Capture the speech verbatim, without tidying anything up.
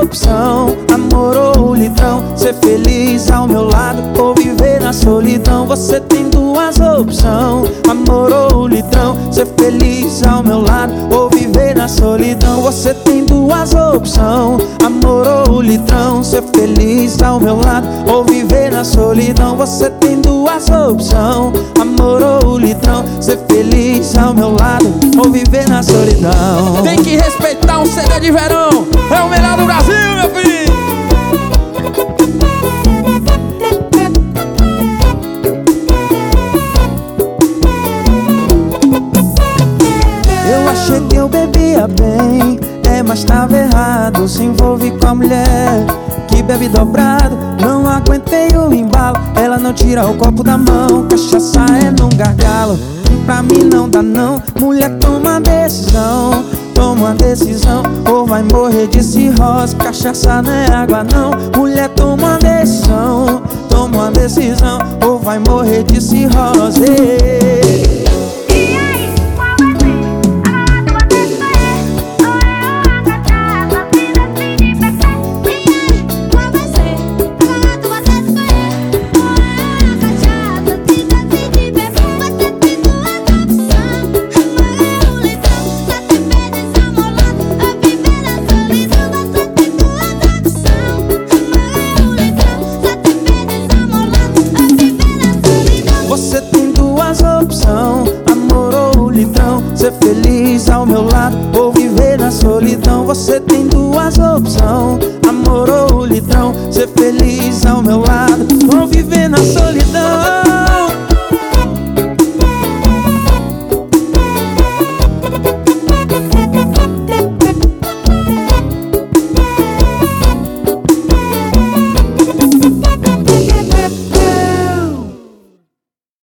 opção, amor ou litrão. Ser feliz ao meu lado ou viver na solidão. Você tem duas opções, amor ou litrão. Ser feliz ao meu lado ou viver na solidão. Você tem duas opções, amor ou litrão. Ser feliz ao meu lado ou viver na solidão. Você tem duas opções, amor ou litrão. Ser feliz ao meu lado ou viver na solidão. Tem que respeitar um C D de verão, é o melhor do Brasil, meu filho. Eu achei que eu bebia bem, é, mas tava errado. Se envolve com a mulher que bebe dobrado. Não aguentei o embalo, ela não tira o copo da mão. Cachaça é num gargalo, pra mim não dá não. Mulher, toma a decisão, toma a decisão, ou vai morrer de cirrose. Cachaça não é água não. Mulher, toma a decisão, toma a decisão, ou vai morrer de cirrose. Você tem duas opções, amor ou litrão. Ser feliz ao meu lado ou viver na solidão. Você tem duas opções, amor ou litrão. Ser feliz ao meu lado ou viver na solidão.